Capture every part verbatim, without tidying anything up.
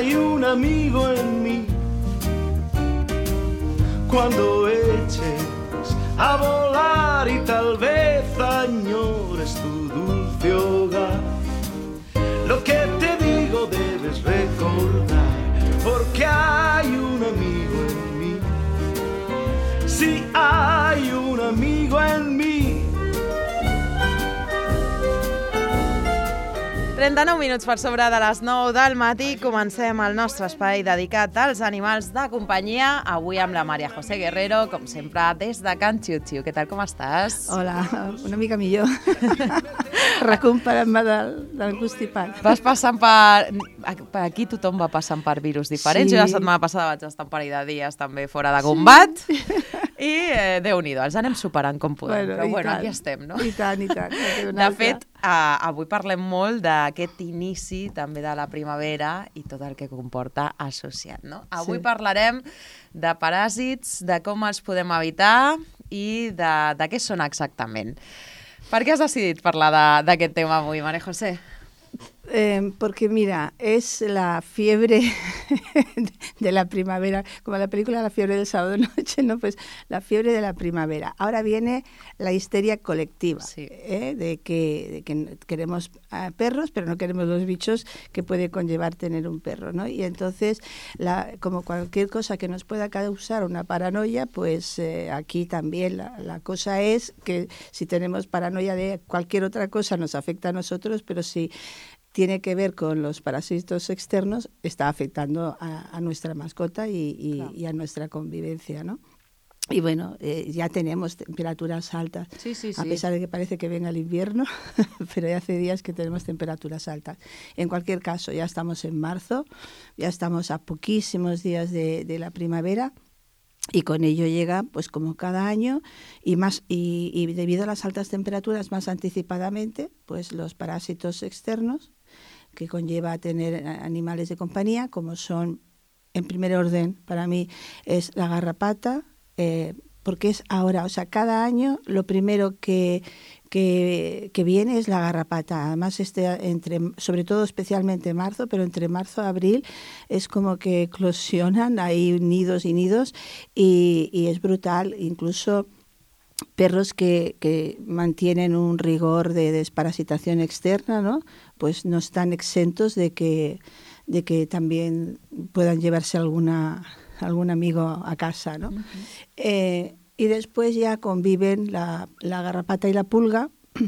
hay un amigo en mí. Cuando eches a volar y tal vez añores tu dulce hogar, lo que te digo debes recordar, porque hay un amigo en mí. Sí, hay un amigo en mí. trenta-nou minuts per sobre de les nou del matí. Comencem el nostre espai dedicat als animals de companyia. Avui amb la María José Guerrero, com sempre, des de Can Xiu-Xiu. Què tal, com estàs? Hola, una mica millor. Recuperant-me del, del constipat. Vas passant per... Per aquí tothom va passant per virus diferents. Sí. Jo la setmana passada vaig estar un parell de dies també fora de combat. Sí. I eh, Déu-n'hi-do, els anem superant com podem. Bueno, però bueno, tant. aquí estem, no? I tant, i tant. De fet, Uh, avui parlem molt d'aquest inici també de la primavera i tot el que comporta associat, no? Avui sí. Parlarem de paràsits, de com els podem evitar i de, de què són exactament. Per què has decidit parlar d'aquest tema avui, María José? Eh, porque mira, es la fiebre de la primavera, como la película La fiebre del sábado noche, ¿no? Pues la fiebre de la primavera. Ahora viene la histeria colectiva, sí. ¿eh? de, que, de que queremos uh, perros, pero no queremos los bichos que puede conllevar tener un perro, ¿no? Y entonces, la, como cualquier cosa que nos pueda causar una paranoia, pues eh, aquí también la, la cosa es que si tenemos paranoia de cualquier otra cosa nos afecta a nosotros, pero si tiene que ver con los parásitos externos, está afectando a, a nuestra mascota y, y, claro. y a nuestra convivencia, ¿no? Y bueno, eh, ya tenemos temperaturas altas, sí, sí, a sí. pesar de que parece que venga el invierno, pero ya hace días que tenemos temperaturas altas. En cualquier caso, ya estamos en marzo, ya estamos a poquísimos días de, de la primavera. Y con ello llega, pues como cada año, y más y, y debido a las altas temperaturas más anticipadamente, pues los parásitos externos que conlleva tener animales de compañía, como son, en primer orden, para mí, es la garrapata, eh, porque es ahora, o sea, cada año lo primero que, que, que viene es la garrapata. Además, este, entre, sobre todo especialmente marzo, pero entre marzo y abril es como que eclosionan, hay nidos y nidos, y, y es brutal. Incluso perros que, que mantienen un rigor de desparasitación externa, ¿no? Pues no están exentos de que, de que también puedan llevarse alguna... algún amigo a casa, ¿no? Uh-huh. Eh, y después ya conviven la, la garrapata y la pulga.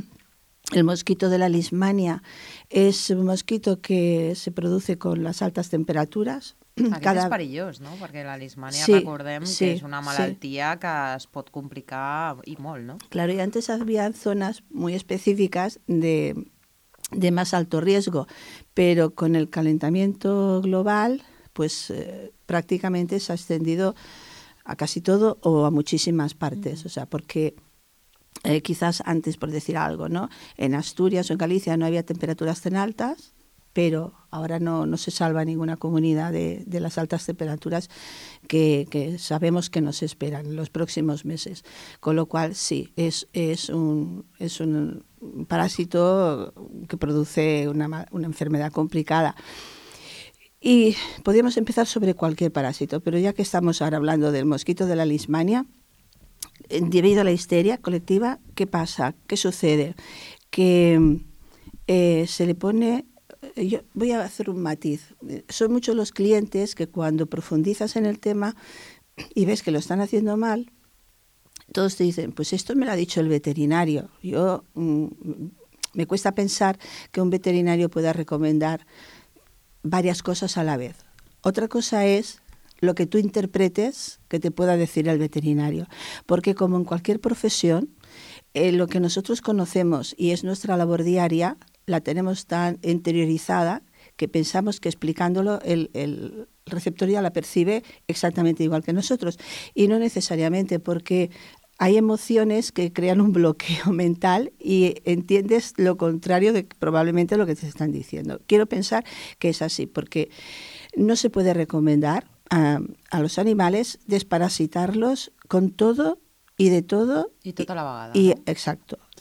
El mosquito de la Leishmania es un mosquito que se produce con las altas temperaturas. Aquest Cada... és perillós, no? Perquè la Leishmania, sí, recordem sí, que és una malaltia sí. que es pot complicar i molt, ¿no? Claro, y antes había zonas muy específicas de, de más alto riesgo, pero con el calentamiento global, pues eh, prácticamente se ha extendido a casi todo o a muchísimas partes. Mm. O sea, porque eh, quizás antes, por decir algo, ¿no? En Asturias o en Galicia no había temperaturas tan altas, pero ahora no, no se salva ninguna comunidad de, de las altas temperaturas que, que sabemos que nos esperan en los próximos meses. Con lo cual, sí, es, es, un, es un parásito que produce una, una enfermedad complicada. Y podríamos empezar sobre cualquier parásito, pero ya que estamos ahora hablando del mosquito de la Leishmania, debido a la histeria colectiva, ¿qué pasa? ¿Qué sucede? Que eh, se le pone... Yo voy a hacer un matiz. Son muchos los clientes que cuando profundizas en el tema y ves que lo están haciendo mal, todos te dicen, pues esto me lo ha dicho el veterinario. Yo mm, me cuesta pensar que un veterinario pueda recomendar varias cosas a la vez. Otra cosa es lo que tú interpretes que te pueda decir el veterinario. Porque como en cualquier profesión, eh, lo que nosotros conocemos y es nuestra labor diaria, la tenemos tan interiorizada que pensamos que explicándolo el, el receptor ya la percibe exactamente igual que nosotros. Y no necesariamente, porque hay emociones que crean un bloqueo mental y entiendes lo contrario de probablemente lo que te están diciendo. Quiero pensar que es así, porque no se puede recomendar a, a los animales desparasitarlos con todo y de todo. Y tota la vegada. Y, no? Exacto.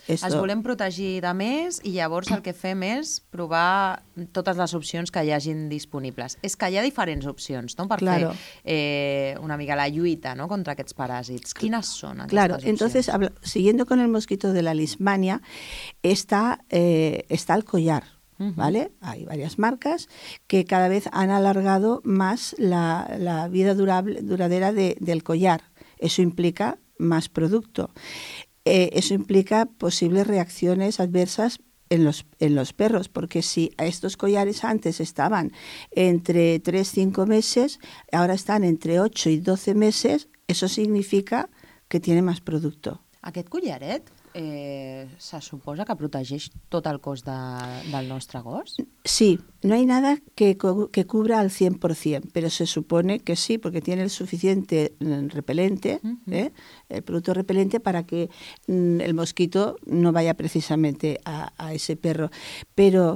esto... Es volem protegir de més i llavors el que fem és provar totes les opcions que hi hagin disponibles. És que hi ha diferents opcions, no?, per claro. fer eh, una mica la lluita, ¿no?, contra aquests paràsits. Quines són aquestes claro, opcions? Entonces, habla, siguiendo con el mosquito de la Leishmania, está, eh, está el collar. ¿Vale? Hay varias marcas que cada vez han alargado más la, la vida durable, duradera de, del collar. Eso implica más producto. Eh, eso implica posibles reacciones adversas en los, en los perros, porque si estos collares antes estaban entre tres a cinco meses, ahora están entre ocho y doce meses, eso significa que tiene más producto. Aquest collaret eh, se suposa que protegeix tot el cos de, del nostre gos? Sí, no hay nada que, que cubra al cien por ciento, pero se supone que sí, porque tiene el suficiente repelente, uh-huh. ¿eh? el producto repelente para que mm, el mosquito no vaya precisamente a, a ese perro. Pero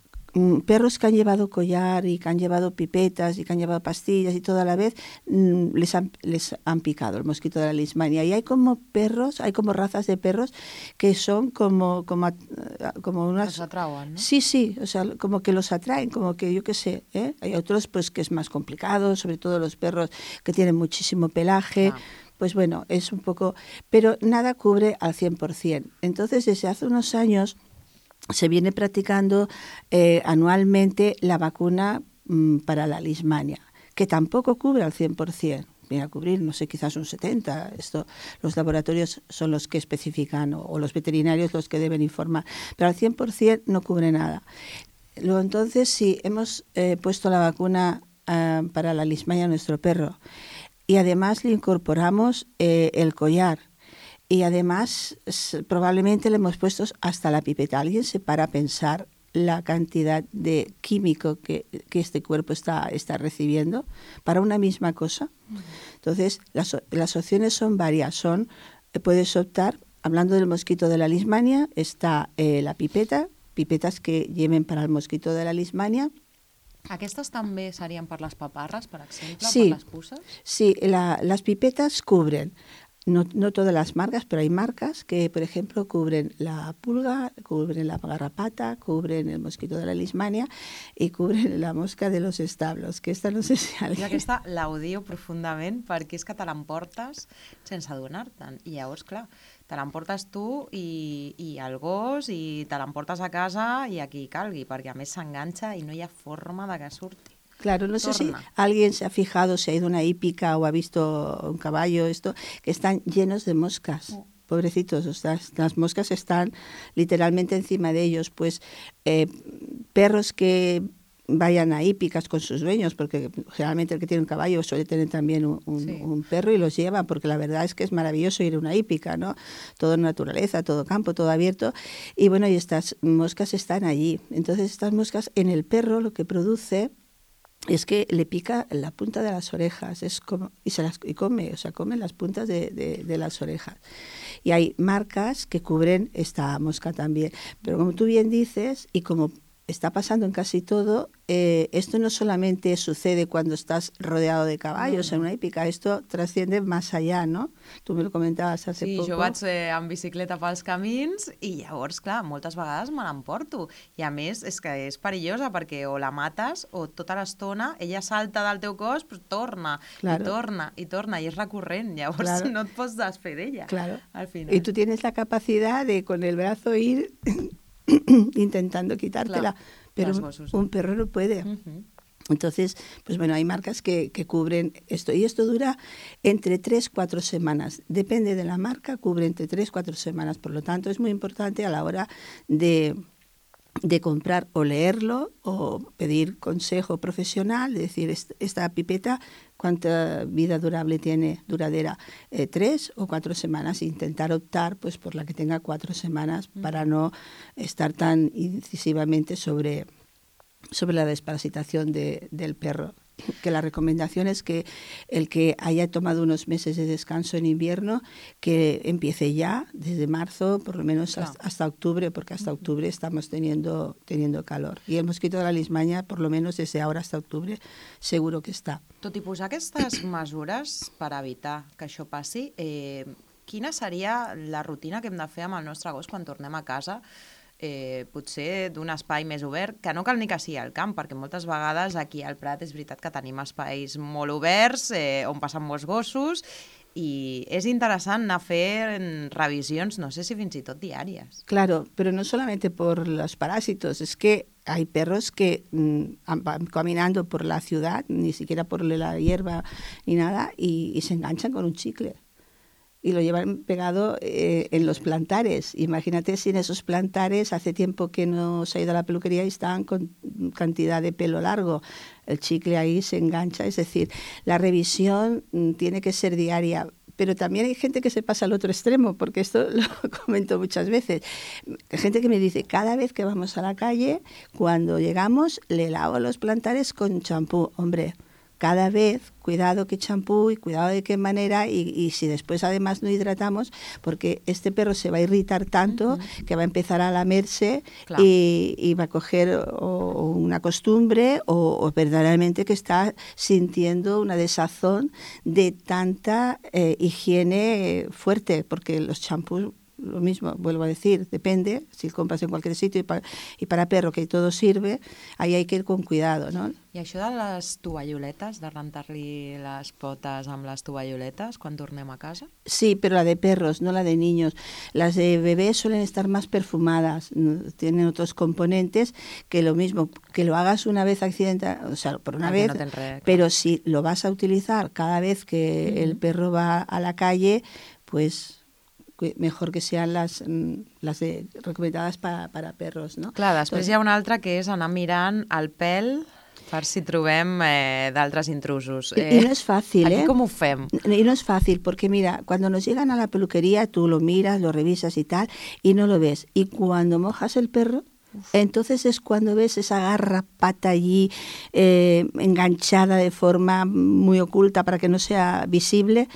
perros que han llevado collar y que han llevado pipetas y que han llevado pastillas y todo a la vez, les han, les han picado el mosquito de la Leishmania. Y hay como perros, hay como razas de perros que son como, como, como unas... Los atraen, ¿no? Sí, sí, o sea, como que los atraen, como que yo qué sé, ¿eh? Hay otros pues que es más complicado, sobre todo los perros que tienen muchísimo pelaje. Ah. Pues bueno, es un poco... Pero nada cubre al cien por ciento. Entonces, desde hace unos años se viene practicando eh, anualmente la vacuna mm, para la Leishmania, que tampoco cubre al cien por ciento. Viene a cubrir, no sé, quizás un setenta por ciento. Esto, los laboratorios son los que especifican o, o los veterinarios los que deben informar. Pero al cien por ciento no cubre nada. Luego, entonces, si hemos eh, puesto la vacuna eh, para la Leishmania a nuestro perro y además le incorporamos eh, el collar, y además probablemente le hemos puesto hasta la pipeta. Alguien se para a pensar la cantidad de químico que, que este cuerpo está, está recibiendo para una misma cosa. Entonces, las, las opciones son varias. Son, puedes optar, hablando del mosquito de la Leishmania, está eh, la pipeta, pipetas que lleven para el mosquito de la Leishmania. Aquestes també serien per les paparres, per exemple, sí, per les puces? Sí, la, las pipetas cubren. No, no todas las marcas, pero hay marcas que, por ejemplo, cubren la pulga, cubren la garrapata, cubren el mosquito de la Leishmania y cubren la mosca de los establos, que esta no sé si alguien... I aquesta l'odio profundament perquè és que te l'emportes sense adonar-te'n. I llavors, clar, te l'emportes tu i, i el gos i te l'emportes a casa i a qui calgui, perquè a més s'enganxa i no hi ha forma de que surti. Claro, no sé Torna. si alguien se ha fijado, si ha ido a una hípica o ha visto un caballo, esto, que están llenos de moscas. Oh. Pobrecitos, o sea, las moscas están literalmente encima de ellos. Pues eh, perros que vayan a hípicas con sus dueños, porque generalmente el que tiene un caballo suele tener también un, un, sí. un perro y los lleva, porque la verdad es que es maravilloso ir a una hípica, ¿no? Todo naturaleza, todo campo, todo abierto. Y bueno, y estas moscas están allí. Entonces, estas moscas en el perro lo que produce es que le pica la punta de las orejas, es como, y se las y come, o sea, come las puntas de, de, de las orejas. Y hay marcas que cubren esta mosca también. Pero como tú bien dices, y como está pasando en casi todo, eh, esto no solamente sucede cuando estás rodeado de caballos no, no. en una hípica, esto trasciende más allá, ¿no? Tu me lo comentabas hace sí, poco. Sí, jo vaig eh, en bicicleta pels camins i llavors, clar, moltes vegades me l'emporto. I a més és que és perillosa perquè o la mates o tota l'estona ella salta del teu cos, però torna, claro. i torna, i torna, i és recurrent. Llavors claro. no et pots desfer d'ella. Claro. Al final. Y tú tienes la capacidad de con el brazo ir... intentando quitártela, claro, pero un, un perro no puede. Uh-huh. Entonces, pues bueno, hay marcas que, que cubren esto. Y esto dura entre tres, cuatro semanas. Depende de la marca, cubre entre tres, cuatro semanas. Por lo tanto, es muy importante a la hora de, de comprar o leerlo o pedir consejo profesional, de decir, esta pipeta, ¿cuánta vida durable tiene, duradera? Eh, ¿Tres o cuatro semanas? Intentar optar pues por la que tenga cuatro semanas mm. para no estar tan incisivamente sobre, sobre la desparasitación de, del perro. Que la recomendación es que el que haya tomado unos meses de descanso en invierno, que empiece ya, desde marzo, por lo menos claro. hasta, hasta octubre, porque hasta octubre estamos teniendo, teniendo calor. Y el mosquito de la Leishmania, por lo menos desde ahora hasta octubre, seguro que està. Tot i posar aquestes mesures per evitar que això passi, eh, quina seria la rutina que hem de fer amb el nostre gos quan tornem a casa? Eh, potser d'un espai més obert, que no cal ni que sigui al camp, perquè moltes vegades aquí al Prat és veritat que tenim espais molt oberts, eh, on passen molts gossos, y es interesante hacer revisiones, no sé si fins y tot diarias. Claro, pero no solamente por los parásitos, es que hay perros que mmm, van caminando por la ciudad, ni siquiera por la hierba ni nada, y, y se enganchan con un chicle. Y lo llevan pegado eh, en los plantares. Imagínate si en esos plantares hace tiempo que no se ha ido a la peluquería y estaban con cantidad de pelo largo. El chicle ahí se engancha. Es decir, la revisión mm, tiene que ser diaria. Pero también hay gente que se pasa al otro extremo, porque esto lo comento muchas veces. Hay gente que me dice, cada vez que vamos a la calle, cuando llegamos, le lavo los plantares con champú. Hombre, cada vez, cuidado qué champú y cuidado de qué manera, y, y si después además no hidratamos, porque este perro se va a irritar tanto uh-huh. que va a empezar a lamerse claro. y, y va a coger o una costumbre o, o verdaderamente que está sintiendo una desazón de tanta eh, higiene fuerte, porque los champús, lo mismo, vuelvo a decir, depende, si compras en cualquier sitio y para, y para perro que todo sirve, ahí hay que ir con cuidado, ¿no? I això de les tovalloletes, de rentar-li les potes amb les tovalloletes quan tornem a casa? Sí, pero la de perros, no la de niños. Las de bebés suelen estar más perfumadas, tienen otros componentes que lo mismo, que lo hagas una vez accidental, o sea, por una vez, no re, claro. Pero si lo vas a utilizar cada vez que uh-huh. el perro va a la calle, pues mejor que sean las, las de, recomendadas para, para perros, no? Clar, després Entonces, hi ha una altra que és anar mirant el pèl per si trobem eh, d'altres intrusos. Eh, y no es fácil, ¿aquí ¿eh? ¿Cómo ho fem? Y no es fácil, porque mira, cuando nos llegan a la peluquería, tú lo miras, lo revisas y tal, y no lo ves. Y cuando mojas el perro, Uf. entonces es cuando ves esa garrapata allí eh, enganchada de forma muy oculta para que no sea visible.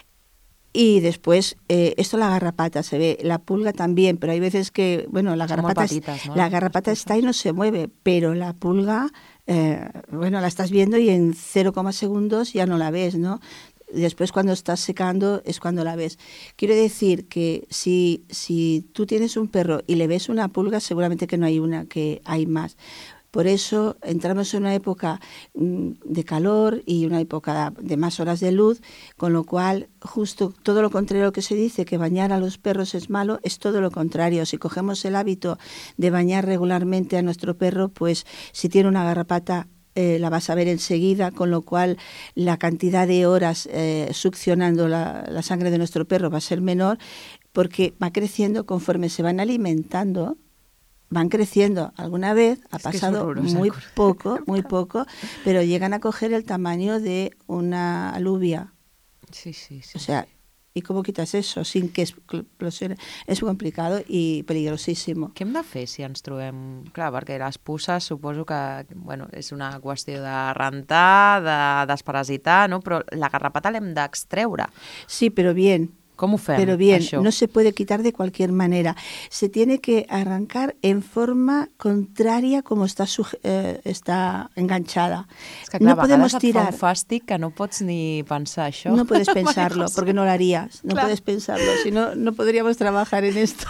Y después, eh, esto la garrapata se ve, la pulga también, pero hay veces que, bueno, la garrapata, patitas, ¿no? la garrapata está y no se mueve, pero la pulga, eh, bueno, la estás viendo y en cero coma segundos ya no la ves, ¿no? Después cuando estás secando es cuando la ves. Quiero decir que si, si tú tienes un perro y le ves una pulga, seguramente que no hay una, que hay más. Por eso entramos en una época de calor y una época de más horas de luz, con lo cual justo todo lo contrario que se dice, que bañar a los perros es malo, es todo lo contrario. Si cogemos el hábito de bañar regularmente a nuestro perro, pues si tiene una garrapata, Eh, la vas a ver enseguida, con lo cual la cantidad de horas eh, succionando la, la sangre de nuestro perro va a ser menor, porque va creciendo conforme se van alimentando. Van creciendo. Alguna vez ha es pasado muy poco, muy poco, pero llegan a coger el tamaño de una alubia. Sí, sí, sí. O sea, ¿y cómo quitas eso sin que explosione? És complicado i peligrosísimo. Què hem de fer si ens trobem... Clar, perquè les puces suposo que bueno, és una qüestió de rentar, de desparasitar, no? Però la garrapata l'hem d'extreure. Sí, però bien. ¿Cómo fem, Pero bien, això? No se puede quitar de cualquier manera. Se tiene que arrancar en forma contraria como está, eh, está enganchada. Es que clar, no podemos et tirar. fa un fàstic que no pots ni pensar això. No puedes pensarlo, porque no lo harías. No claro. puedes pensarlo, si no, no podríamos trabajar en esto.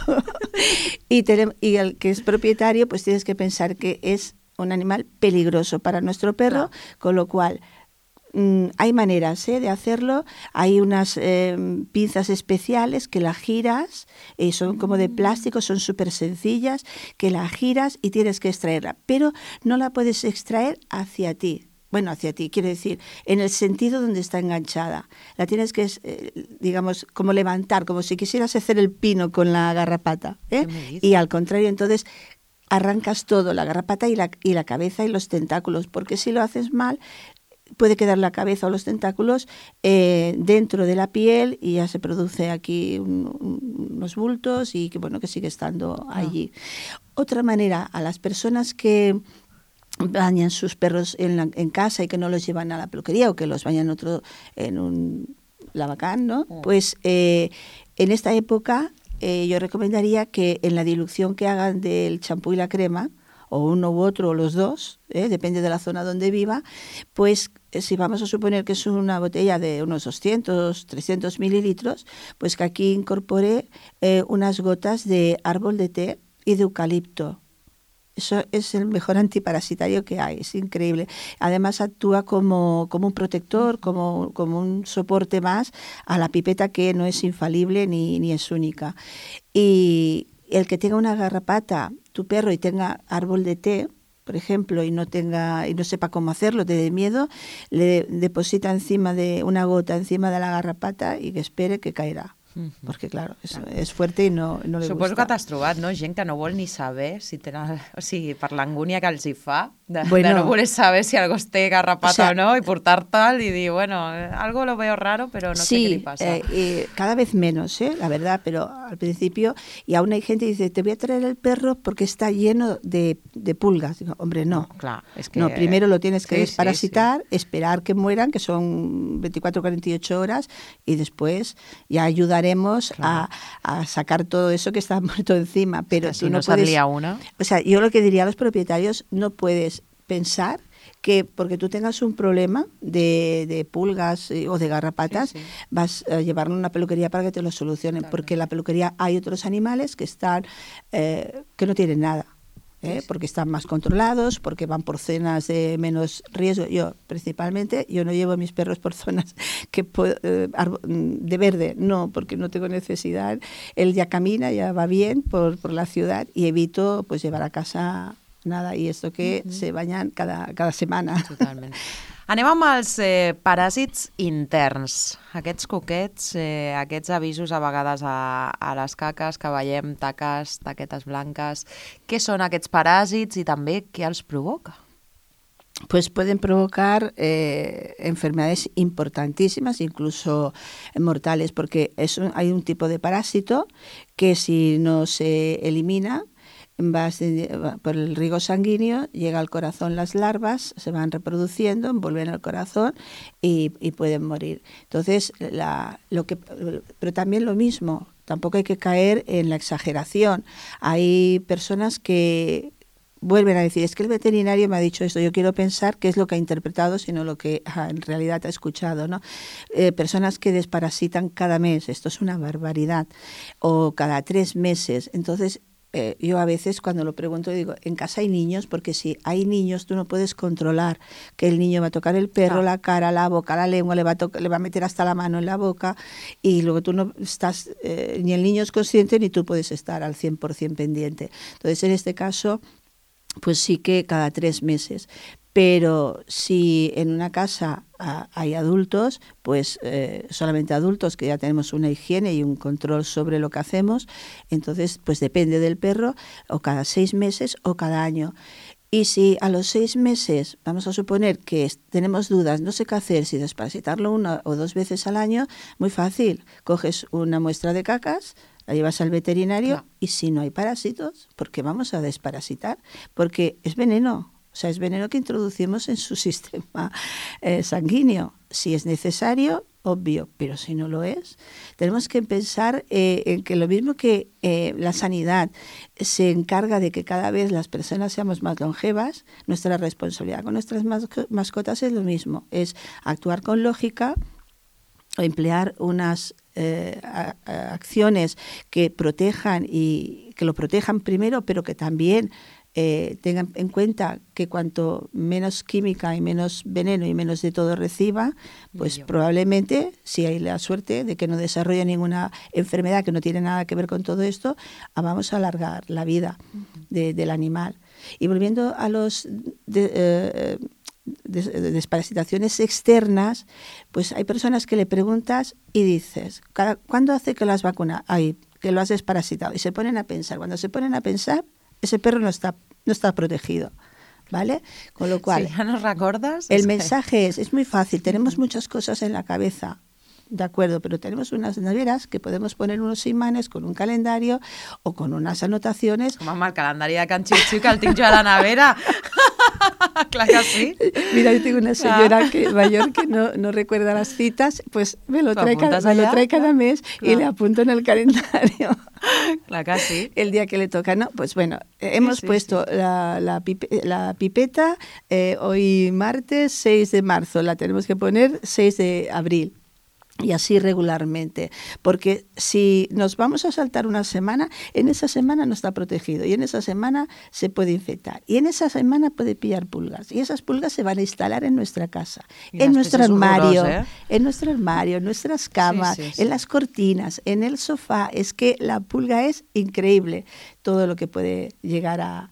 y, tenemos, y el que es propietario, pues tienes que pensar que es un animal peligroso para nuestro perro, claro. con lo cual... Mm, hay maneras ¿eh? de hacerlo, hay unas eh, pinzas especiales que las giras, eh, son como de plástico, son súper sencillas, que la giras y tienes que extraerla, pero no la puedes extraer hacia ti. Bueno, hacia ti, quiero decir, en el sentido donde está enganchada. La tienes que, eh, digamos, como levantar, como si quisieras hacer el pino con la garrapata. ¿eh? Y al contrario, entonces... arrancas todo, la garrapata y la, y la cabeza y los tentáculos, porque si lo haces mal... puede quedar la cabeza o los tentáculos eh, dentro de la piel y ya se produce aquí un, un, unos bultos y que bueno que sigue estando allí. Ah. Otra manera, a las personas que bañan sus perros en, la, en casa y que no los llevan a la peluquería o que los bañan otro en un lavacán, ¿no? Ah. Pues eh, en esta época eh, yo recomendaría que en la dilución que hagan del champú y la crema o uno u otro o los dos, ¿eh? Depende de la zona donde viva, pues si vamos a suponer que es una botella de unos doscientos, trescientos mililitros, pues que aquí incorpore eh, unas gotas de árbol de té y de eucalipto. Eso es el mejor antiparasitario que hay, es increíble. Además actúa como, como un protector, como, como un soporte más a la pipeta, que no es infalible ni, ni es única. Y el que tenga una garrapata, tu perro, y tenga árbol de té, por ejemplo, y no tenga y no sepa cómo hacerlo, te dé miedo, le deposita encima de una gota encima de la garrapata y que espere que caerá. Perquè, clar, és, és fuerte i no, no li Suposo gusta. que t'has trobat, no? Gent que no vol ni saber si tenen... O sigui, per l'angúnia que els hi fa, de, bueno, de no voler saber si algo té garrapata o, sea, o no, y portar-te'l y dir, bueno, algo lo veo raro, pero no sí, sé qué le pasa. Eh, eh, cada vez menos, ¿eh? La verdad, pero al principio, y aún hay gente que dice, te voy a traer el perro porque está lleno de, de pulgas. Digo, hombre, no. No, clar, es que... no, primero lo tienes que sí, desparasitar, sí, sí. esperar que mueran, que son veinticuatro a cuarenta y ocho horas, y después ya ayudaremos a, a sacar todo eso que está muerto encima. Pero es que tú si no, no puedes... salía una... O sea, yo lo que diría a los propietarios, no puedes pensar que porque tú tengas un problema de, de pulgas eh, o de garrapatas, sí, sí. vas a llevarlo a una peluquería para que te lo solucionen, claro. Porque en la peluquería hay otros animales que están eh, que no tienen nada. ¿Eh? Sí, sí. Porque están más controlados, porque van por zonas de menos riesgo. Yo, principalmente, yo no llevo a mis perros por zonas que eh, de verde, no, porque no tengo necesidad. Él ya camina, ya va bien por, por la ciudad y evito pues llevar a casa nada, i esto que uh-huh. se banyen cada, cada setmana. Totalment. Anem amb els eh, paràsits interns, aquests coquets, eh, aquests avisos a vegades a, a les caques que veiem, taques, taquetes blanques. Què són aquests paràsits i també què els provoca? Pues pueden provocar eh, enfermedades importantísimas, incluso mortales, porque es un, hay un tipo de parásito que si no se elimina, va por el riego sanguíneo, llega al corazón las larvas, se van reproduciendo, envuelven el corazón y, y pueden morir. Entonces, la, lo que, pero también lo mismo, tampoco hay que caer en la exageración. Hay personas que vuelven a decir, es que el veterinario me ha dicho esto, yo quiero pensar qué es lo que ha interpretado, sino lo que ah, en realidad ha escuchado, ¿no? Eh, personas que desparasitan cada mes, esto es una barbaridad, o cada tres meses. Entonces, Eh, yo a veces cuando lo pregunto digo, en casa hay niños, porque si hay niños tú no puedes controlar que el niño va a tocar el perro, ah. la cara, la boca, la lengua, le va, a to- le va a meter hasta la mano en la boca y luego tú no estás, eh, ni el niño es consciente ni tú puedes estar al cien por ciento pendiente. Entonces en este caso, pues sí que cada tres meses. Pero si en una casa uh, hay adultos, pues eh, solamente adultos, que ya tenemos una higiene y un control sobre lo que hacemos, entonces pues depende del perro, o cada seis meses o cada año. Y si a los seis meses, vamos a suponer que tenemos dudas, no sé qué hacer, si desparasitarlo una o dos veces al año, muy fácil, coges una muestra de cacas, la llevas al veterinario no. y si no hay parásitos, ¿por qué vamos a desparasitar? Porque es veneno. O sea, es veneno que introducimos en su sistema eh, sanguíneo. Si es necesario, obvio, pero si no lo es, tenemos que pensar eh, en que lo mismo que eh, la sanidad se encarga de que cada vez las personas seamos más longevas, nuestra responsabilidad con nuestras mascotas es lo mismo, es actuar con lógica, o emplear unas eh, a, a acciones que protejan y que lo protejan primero, pero que también Eh, tengan en cuenta que cuanto menos química y menos veneno y menos de todo reciba, pues Yo. probablemente, si hay la suerte de que no desarrolle ninguna enfermedad que no tiene nada que ver con todo esto, vamos a alargar la vida uh-huh. de, del animal. Y volviendo a los de, eh, des, desparasitaciones externas, pues hay personas que le preguntas y dices, ¿cuándo hace que lo has vacunado? Ay, que lo has desparasitado. Y se ponen a pensar. Cuando se ponen a pensar, ese perro no está, no está protegido, ¿vale? Con lo cual, si ya nos recuerdas, el mensaje es, es muy fácil, tenemos muchas cosas en la cabeza, de acuerdo, pero tenemos unas neveras que podemos poner unos imanes con un calendario o con unas anotaciones. Mamá, el calendario de Can Xiu Xiu que el tinc jo a la nevera. Clar que sí. Mira, yo tengo una señora que, mayor que no, no recuerda las citas, pues me lo trae, cada, me lo trae cada mes Clar. Y le apunto en el calendario. Clar que sí. El día que le toca, ¿no? Pues bueno, sí, hemos sí, puesto sí. La, la, pipe, la pipeta eh, hoy martes seis de marzo, la tenemos que poner seis de abril. Y así regularmente, porque si nos vamos a saltar una semana, en esa semana no está protegido y en esa semana se puede infectar y en esa semana puede pillar pulgas y esas pulgas se van a instalar en nuestra casa, en nuestro armario, horroroso, ¿eh? en nuestro armario, en nuestras camas, sí, sí, sí. en las cortinas, en el sofá. Es que la pulga es increíble, todo lo que puede llegar a,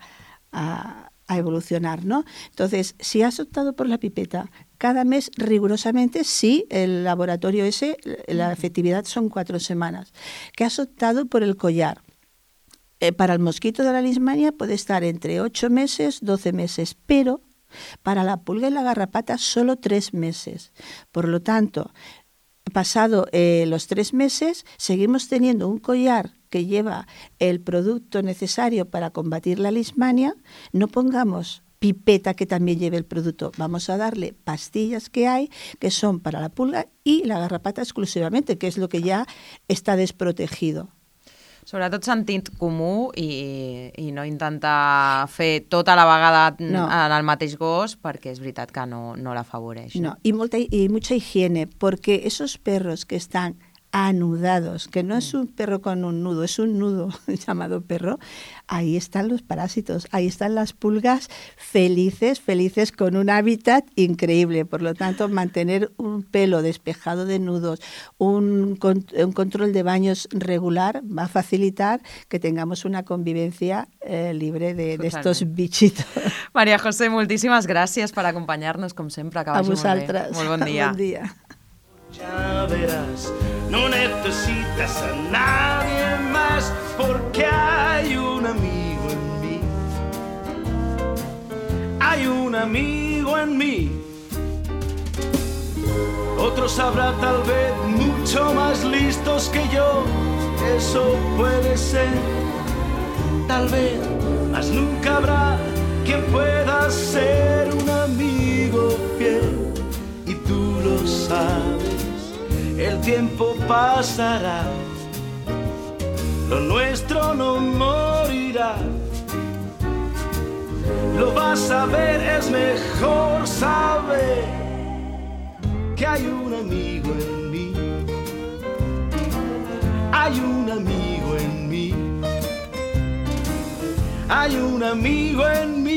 a, a evolucionar, ¿no? Entonces, si has optado por la pipeta, cada mes rigurosamente, sí, el laboratorio ese, la efectividad son cuatro semanas. Que has optado por el collar. Eh, para el mosquito de la leishmania puede estar entre ocho meses, doce meses, pero para la pulga y la garrapata solo tres meses. Por lo tanto, pasado eh, los tres meses, seguimos teniendo un collar que lleva el producto necesario para combatir la leishmania. No pongamos pipeta que también lleve el producto. Vamos a darle pastillas que hay, que son para la pulga y la garrapata exclusivamente, que es lo que ya está desprotegido. Sobretot sentit comú i, i no intentar fer tota la vegada no. en el mateix gos, perquè és veritat que no, no l'afavoreix. No, y, multa, y mucha higiene, porque esos perros que están anudados, que no es un perro con un nudo, es un nudo llamado perro, ahí están los parásitos, ahí están las pulgas felices, felices con un hábitat increíble. Por lo tanto, mantener un pelo despejado de nudos, un, un control de baños regular va a facilitar que tengamos una convivencia eh, libre de, de estos bichitos. María José, moltíssimes gràcies per acompanyar-nos, com sempre, que vagi a vosaltres. Molt bé. Molt bon dia. Bon dia. Ya verás, no necesitas a nadie más porque hay un amigo en mí. Hay un amigo en mí. Otros habrá tal vez mucho más listos que yo, eso puede ser. Tal vez, mas nunca habrá quien pueda ser un amigo fiel. Y tú lo sabes. El tiempo pasará, lo nuestro no morirá. Lo vas a ver, es mejor saber que hay un amigo en mí. Hay un amigo en mí. Hay un amigo en mí.